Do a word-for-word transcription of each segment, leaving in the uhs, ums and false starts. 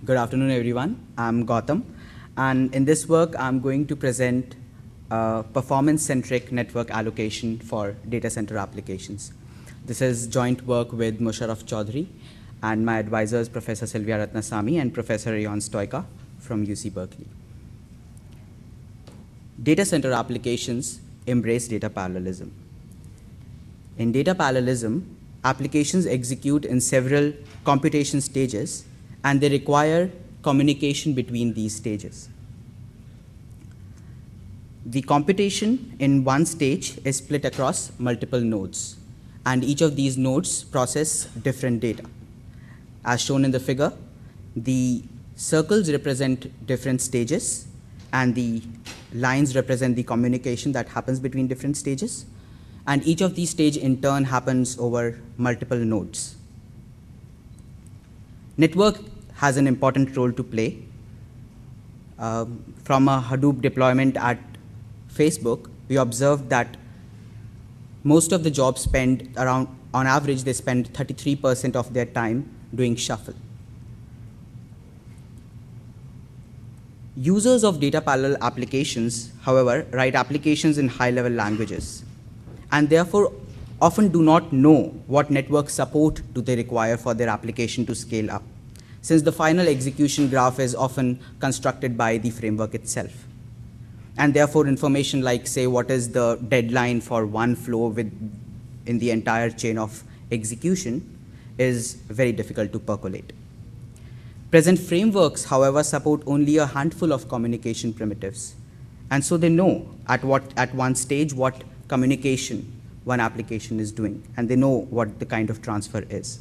Good afternoon, everyone. I'm Gautam, and in this work, I'm going to present a performance-centric network allocation for data center applications. This is joint work with Musharraf Chaudhary, and my advisors, Professor Sylvia Ratnasamy and Professor Ion Stoica from U C Berkeley. Data center applications embrace data parallelism. In data parallelism, applications execute in several computation stages, and they require communication between these stages. The computation in one stage is split across multiple nodes, and each of these nodes process different data. As shown in the figure, the circles represent different stages, and the lines represent the communication that happens between different stages. And each of these stages in turn happens over multiple nodes. Network has an important role to play. Um, from a Hadoop deployment at Facebook, we observed that most of the jobs spend around, on average, they spend thirty-three percent of their time doing shuffle. Users of data parallel applications, however, write applications in high-level languages, and therefore often do not know what network support do they require for their application to scale up, since the final execution graph is often constructed by the framework itself. And therefore, information like, say, what is the deadline for one flow with, in the entire chain of execution is very difficult to percolate. Present frameworks, however, support only a handful of communication primitives. And so they know at, what, at one stage what communication one application is doing, and they know what the kind of transfer is.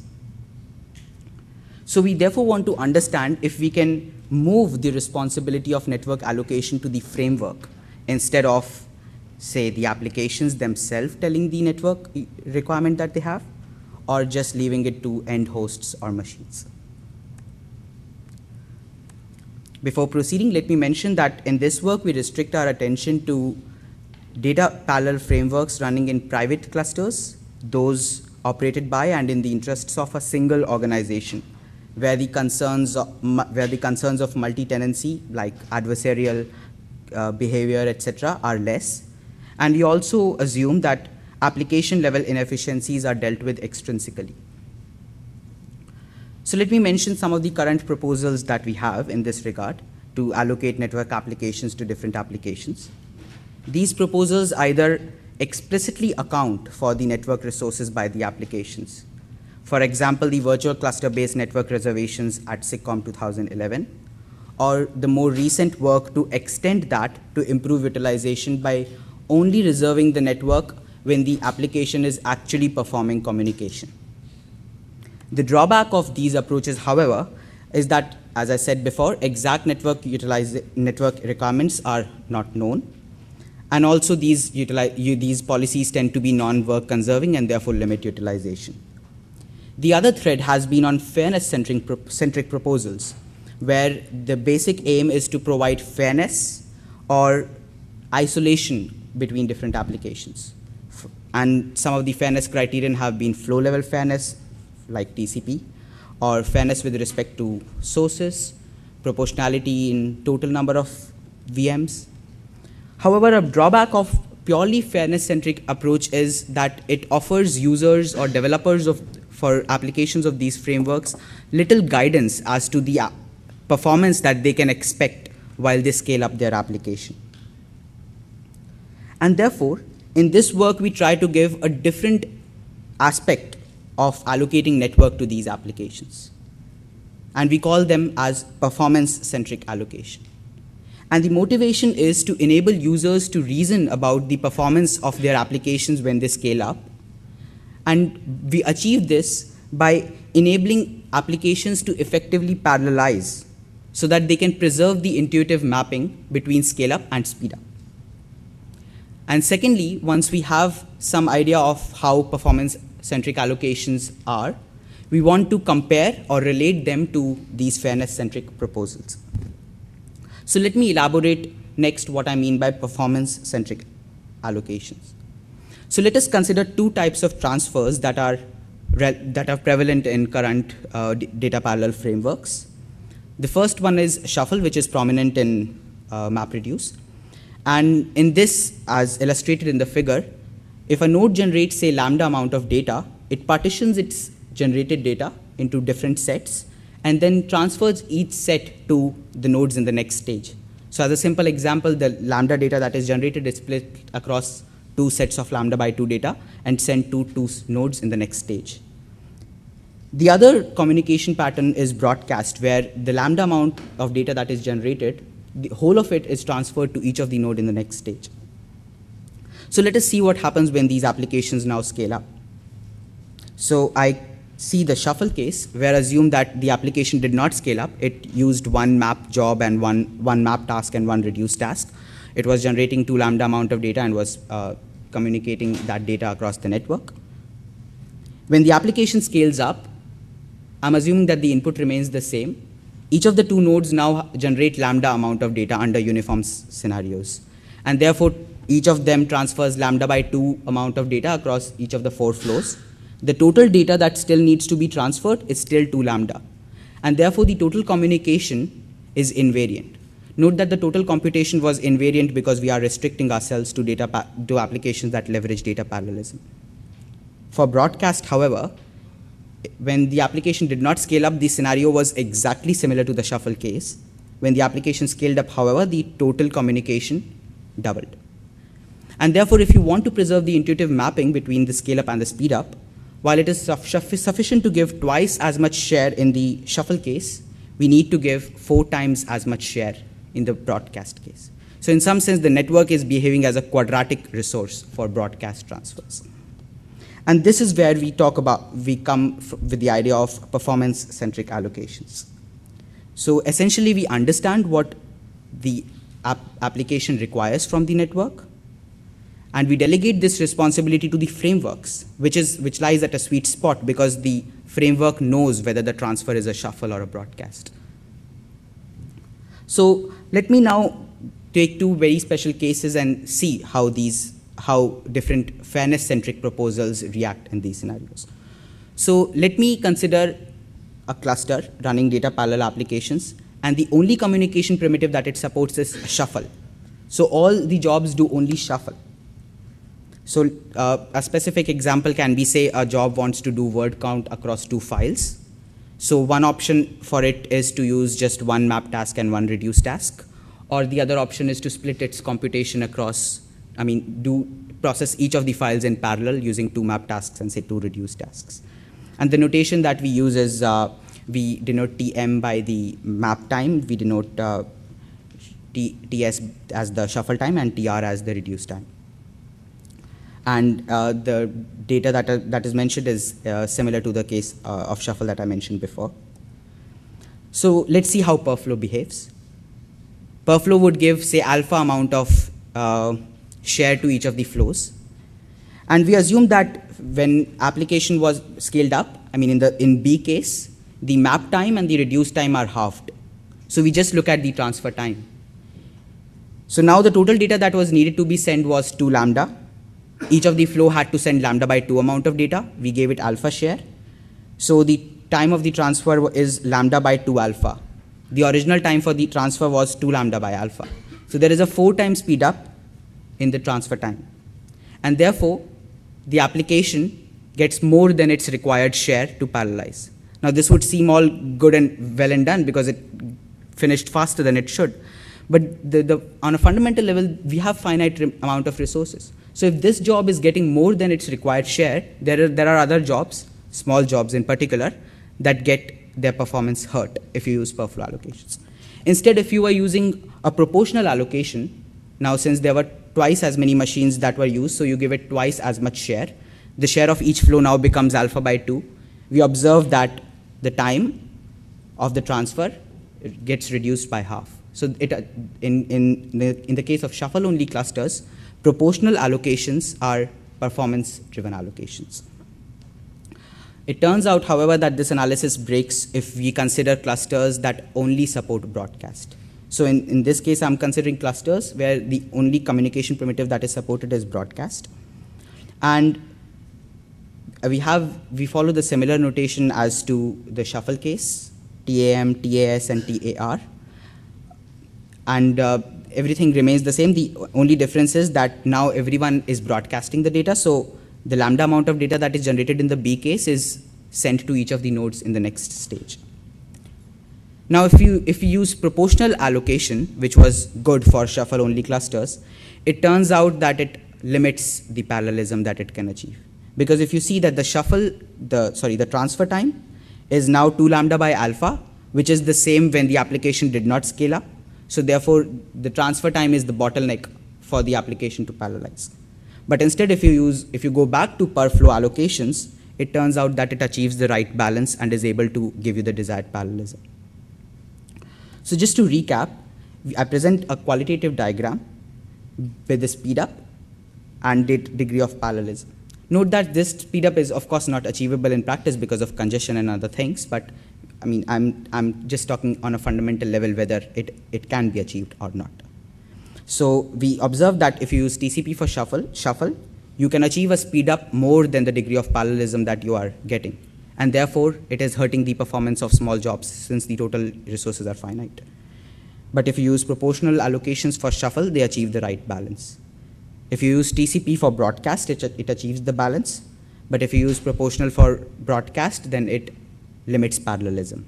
So we therefore want to understand if we can move the responsibility of network allocation to the framework instead of, say, the applications themselves telling the network requirement that they have, or just leaving it to end hosts or machines. Before proceeding, let me mention that in this work, we restrict our attention to data parallel frameworks running in private clusters, those operated by and in the interests of a single organization, where the concerns of, where the concerns of multi-tenancy, like adversarial uh, behavior, et cetera, are less. And we also assume that application-level inefficiencies are dealt with extrinsically. So let me mention some of the current proposals that we have in this regard to allocate network applications to different applications. These proposals either explicitly account for the network resources by the applications. For example, the virtual cluster-based network reservations at SIGCOMM two thousand eleven, or the more recent work to extend that to improve utilization by only reserving the network when the application is actually performing communication. The drawback of these approaches, however, is that, as I said before, exact network, network requirements are not known. And also these, these policies tend to be non-work conserving and therefore limit utilization. The other thread has been on fairness-centric pro centric proposals, where the basic aim is to provide fairness or isolation between different applications. And some of the fairness criterion have been flow-level fairness, like T C P, or fairness with respect to sources, proportionality in total number of V Ms. However, a drawback of purely fairness-centric approach is that it offers users or developers of, for applications of these frameworks little guidance as to the performance that they can expect while they scale up their application. And therefore, in this work, we try to give a different aspect of allocating network to these applications. And we call them as performance-centric allocation. And the motivation is to enable users to reason about the performance of their applications when they scale up. And we achieve this by enabling applications to effectively parallelize so that they can preserve the intuitive mapping between scale up and speed up. And secondly, once we have some idea of how performance-centric allocations are, we want to compare or relate them to these fairness-centric proposals. So let me elaborate next what I mean by performance-centric allocations. So let us consider two types of transfers that are, that are prevalent in current uh, data parallel frameworks. The first one is shuffle, which is prominent in uh, MapReduce. And in this, as illustrated in the figure, if a node generates, say, lambda amount of data, it partitions its generated data into different sets and then transfers each set to the nodes in the next stage. So as a simple example, the lambda data that is generated is split across two sets of lambda by two data and sent to two nodes in the next stage. The other communication pattern is broadcast, where the lambda amount of data that is generated, the whole of it is transferred to each of the node in the next stage. So let us see what happens when these applications now scale up. So I see the shuffle case, where assume that the application did not scale up. It used one map job and one, one map task and one reduce task. It was generating two lambda amount of data and was uh, communicating that data across the network. When the application scales up, I'm assuming that the input remains the same. Each of the two nodes now generate lambda amount of data under uniform scenarios. And therefore, each of them transfers lambda by two amount of data across each of the four flows. The total data that still needs to be transferred is still two lambda. And therefore, the total communication is invariant. Note that the total computation was invariant because we are restricting ourselves to, data to applications that leverage data parallelism. For broadcast, however, when the application did not scale up, the scenario was exactly similar to the shuffle case. When the application scaled up, however, the total communication doubled. And therefore, if you want to preserve the intuitive mapping between the scale up and the speed up, while it is sufficient to give twice as much share in the shuffle case, we need to give four times as much share in the broadcast case. So in some sense, the network is behaving as a quadratic resource for broadcast transfers. And this is where we talk about, we come with the idea of performance-centric allocations. So essentially, we understand what the ap application requires from the network, and we delegate this responsibility to the frameworks, which, is, which lies at a sweet spot because the framework knows whether the transfer is a shuffle or a broadcast. So let me now take two very special cases and see how these how different fairness-centric proposals react in these scenarios. So let me consider a cluster running data parallel applications, and the only communication primitive that it supports is shuffle. So all the jobs do only shuffle. So uh, a specific example can be, say, a job wants to do word count across two files. So one option for it is to use just one map task and one reduce task, or the other option is to split its computation across, I mean, do process each of the files in parallel using two map tasks and say two reduce tasks. And the notation that we use is uh, we denote T M by the map time, we denote uh, T, TS as the shuffle time and T R as the reduce time. And uh, the data that, uh, that is mentioned is uh, similar to the case uh, of shuffle that I mentioned before. So let's see how perflow behaves. Perflow would give, say, alpha amount of uh, share to each of the flows. And we assume that when application was scaled up, I mean in the in B case, the map time and the reduce time are halved. So we just look at the transfer time. So now the total data that was needed to be sent was two lambda. Each of the flow had to send lambda by two amount of data. We gave it alpha share. So the time of the transfer is lambda by two alpha. The original time for the transfer was two lambda by alpha. So there is a four times speed up in the transfer time. And therefore, the application gets more than its required share to parallelize. Now this would seem all good and well and done because it finished faster than it should. But the, the, on a fundamental level, we have finite amount of resources. So if this job is getting more than its required share, there are, there are other jobs, small jobs in particular, that get their performance hurt if you use perflow allocations. Instead, if you were using a proportional allocation, now since there were twice as many machines that were used, so you give it twice as much share, the share of each flow now becomes alpha by two. We observe that the time of the transfer gets reduced by half. So it, in, in, the, in the case of shuffle-only clusters, proportional allocations are performance-driven allocations. It turns out, however, that this analysis breaks if we consider clusters that only support broadcast. So in, in this case, I'm considering clusters where the only communication primitive that is supported is broadcast. And we have, we follow the similar notation as to the shuffle case. T A M, T A S, and T A R. And uh, everything remains the same. The only difference is that now everyone is broadcasting the data. So the lambda amount of data that is generated in the B case is sent to each of the nodes in the next stage. Now, if you, if you use proportional allocation, which was good for shuffle-only clusters, it turns out that it limits the parallelism that it can achieve. Because if you see that the shuffle, the, sorry, the transfer time is now two lambda by alpha, which is the same when the application did not scale up. So therefore, the transfer time is the bottleneck for the application to parallelize. But instead, if you use, if you go back to per flow allocations, it turns out that it achieves the right balance and is able to give you the desired parallelism. So just to recap, I present a qualitative diagram with the speed up and the degree of parallelism. Note that this speed up is of course not achievable in practice because of congestion and other things, but I mean, I'm, I'm just talking on a fundamental level whether it, it can be achieved or not. So we observe that if you use T C P for shuffle, shuffle, you can achieve a speed up more than the degree of parallelism that you are getting. And therefore, it is hurting the performance of small jobs since the total resources are finite. But if you use proportional allocations for shuffle, they achieve the right balance. If you use T C P for broadcast, it, it achieves the balance. But if you use proportional for broadcast, then it limits parallelism.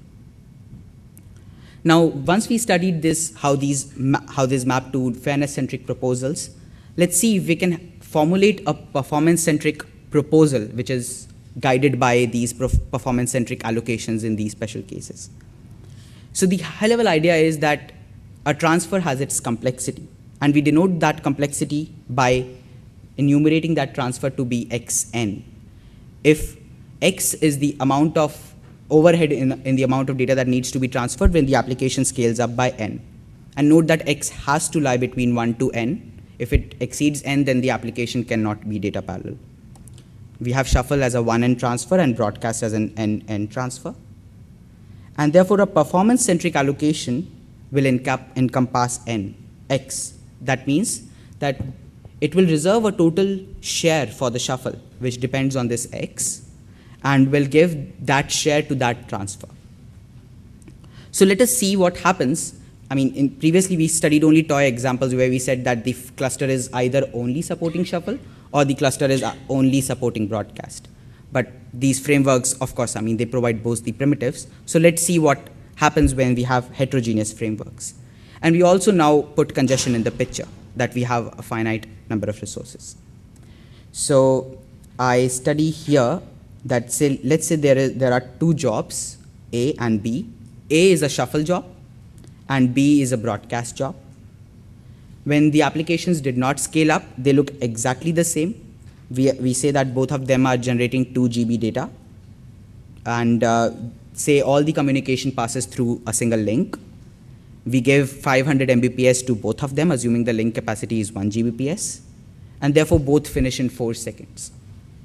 Now, once we studied this, how these, how these map to fairness-centric proposals, let's see if we can formulate a performance-centric proposal which is guided by these performance-centric allocations in these special cases. So the high-level idea is that a transfer has its complexity, and we denote that complexity by enumerating that transfer to be xn. If x is the amount of overhead in, in the amount of data that needs to be transferred when the application scales up by n. And note that x has to lie between one to n. If it exceeds n, then the application cannot be data parallel. We have shuffle as a one n transfer and broadcast as an n n transfer. And therefore, a performance-centric allocation will encompass n, x. That means that it will reserve a total share for the shuffle, which depends on this x, and will give that share to that transfer. So let us see what happens. I mean, in previously we studied only toy examples where we said that the cluster is either only supporting shuffle or the cluster is only supporting broadcast. But these frameworks, of course, I mean, they provide both the primitives. So let's see what happens when we have heterogeneous frameworks. And we also now put congestion in the picture, that we have a finite number of resources. So I study here that say, let's say there, is, there are two jobs, A and B. A is a shuffle job, and B is a broadcast job. When the applications did not scale up, they look exactly the same. We, we say that both of them are generating two G B data, and uh, say all the communication passes through a single link. We give five hundred M B P S to both of them, assuming the link capacity is one G B P S, and therefore both finish in four seconds.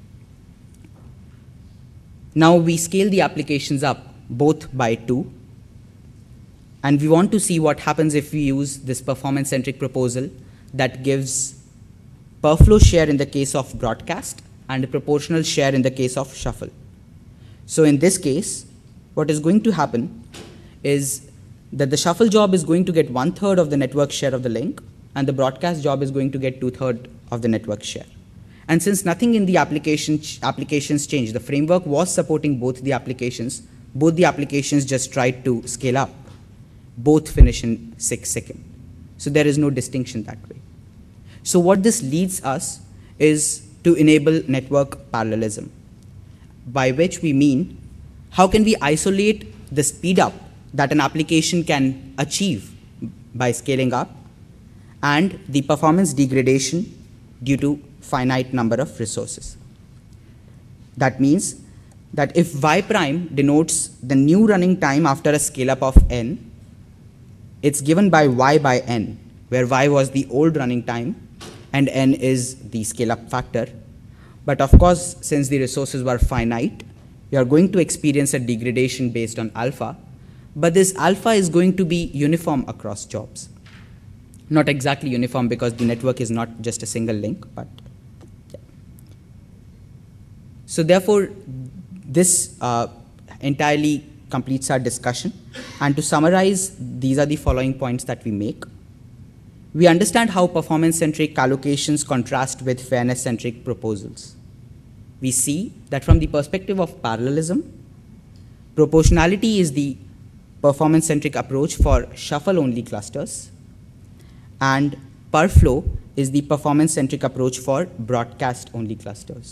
Now we scale the applications up both by two, and we want to see what happens if we use this performance-centric proposal that gives per flow share in the case of broadcast and a proportional share in the case of shuffle. So in this case, what is going to happen is that the shuffle job is going to get one third of the network share of the link, and the broadcast job is going to get two thirds of the network share. And since nothing in the application ch applications changed, the framework was supporting both the applications, both the applications just tried to scale up. Both finish in six seconds. So there is no distinction that way. So what this leads us is to enable network parallelism, by which we mean how can we isolate the speed up that an application can achieve by scaling up and the performance degradation due to finite number of resources. That means that if y prime denotes the new running time after a scale up of n, it's given by y by n, where y was the old running time and n is the scale up factor. But of course, since the resources were finite, you are going to experience a degradation based on alpha, but this alpha is going to be uniform across jobs. Not exactly uniform because the network is not just a single link, but yeah. So therefore, this uh, entirely completes our discussion. And to summarize, these are the following points that we make. We understand how performance-centric allocations contrast with fairness-centric proposals. We see that from the perspective of parallelism, proportionality is the performance-centric approach for shuffle-only clusters, and per flow is the performance-centric approach for broadcast-only clusters.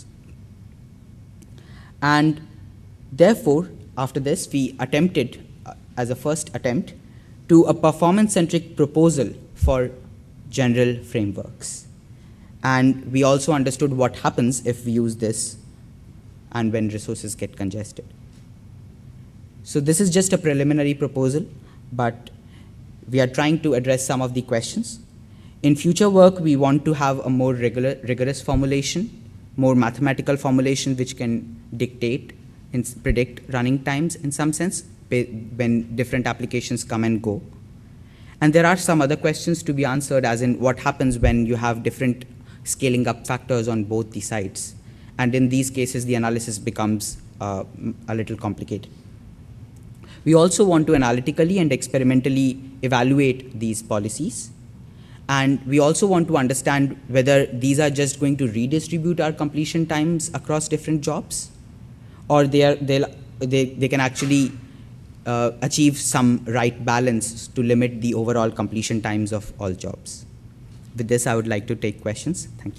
And therefore, after this, we attempted, uh, as a first attempt, to a performance-centric proposal for general frameworks. And we also understood what happens if we use this and when resources get congested. So this is just a preliminary proposal, but we are trying to address some of the questions. In future work, we want to have a more regular, rigorous formulation, more mathematical formulation which can dictate and predict running times in some sense when different applications come and go. And there are some other questions to be answered, as in what happens when you have different scaling up factors on both the sides. And in these cases, the analysis becomes uh, a little complicated. We also want to analytically and experimentally evaluate these policies. And we also want to understand whether these are just going to redistribute our completion times across different jobs, or they, are, they, they can actually uh, achieve some right balance to limit the overall completion times of all jobs. With this, I would like to take questions. Thank you.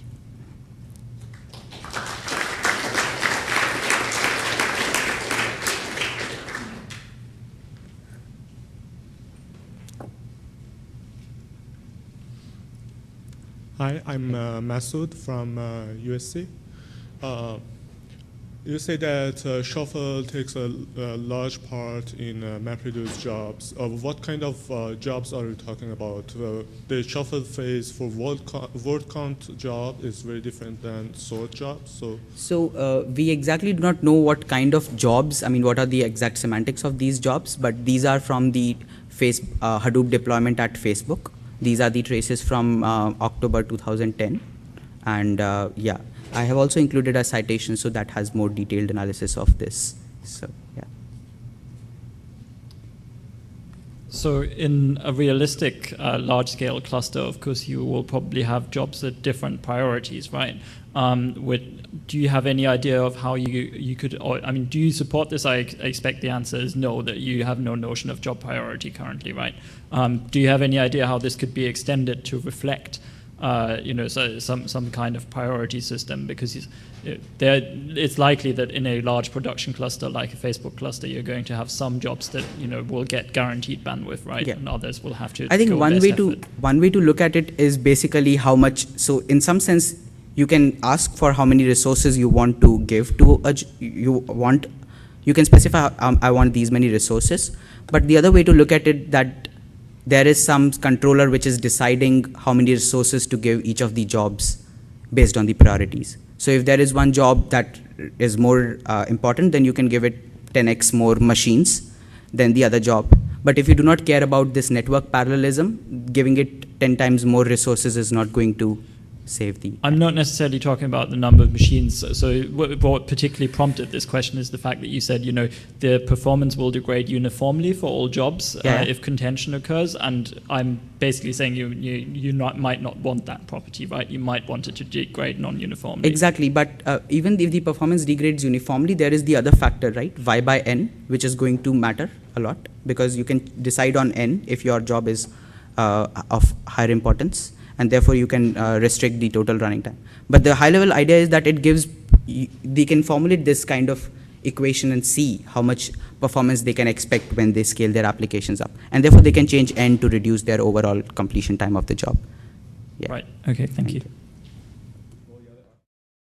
Hi, I'm uh, Masood from uh, U S C. Uh, you say that uh, Shuffle takes a, a large part in uh, MapReduce jobs. Uh, what kind of uh, jobs are you talking about? Uh, the Shuffle phase for word, co word count job is very different than sort jobs. So, so uh, we exactly do not know what kind of jobs, I mean, what are the exact semantics of these jobs, but these are from the face, uh, Hadoop deployment at Facebook. These are the traces from uh, October two thousand ten. And uh, yeah, I have also included a citation, so that has more detailed analysis of this. So yeah. So in a realistic uh, large-scale cluster, of course, you will probably have jobs at different priorities, right? Um, with, do you have any idea of how you you could, or, I mean, do you support this? I, ex I expect the answer is no, that you have no notion of job priority currently, right? Um, do you have any idea how this could be extended to reflect, uh, you know, so some some kind of priority system? Because it, there, it's likely that in a large production cluster like a Facebook cluster, you're going to have some jobs that you know will get guaranteed bandwidth, right? Yeah. And others will have to. I think go one best way effort. to one way to look at it is basically how much. So in some sense, you can ask for how many resources you want to give to a, you want, you can specify um, I want these many resources. But the other way to look at it, that there is some controller which is deciding how many resources to give each of the jobs based on the priorities. So if there is one job that is more uh, important, then you can give it ten X more machines than the other job. But if you do not care about this network parallelism, giving it ten times more resources is not going to save the... I'm not necessarily talking about the number of machines. So what particularly prompted this question is the fact that you said, you know, the performance will degrade uniformly for all jobs yeah. uh, if contention occurs. And I'm basically saying you you, you not, might not want that property, right? You might want it to degrade non-uniformly. Exactly. But uh, even if the performance degrades uniformly, there is the other factor, right? Y by N, which is going to matter a lot, because you can decide on N if your job is uh, of higher importance, and therefore you can uh, restrict the total running time. But the high level idea is that it gives, they can formulate this kind of equation and see how much performance they can expect when they scale their applications up. And therefore they can change N to reduce their overall completion time of the job. Yeah. Right, okay, thank, thank you. you.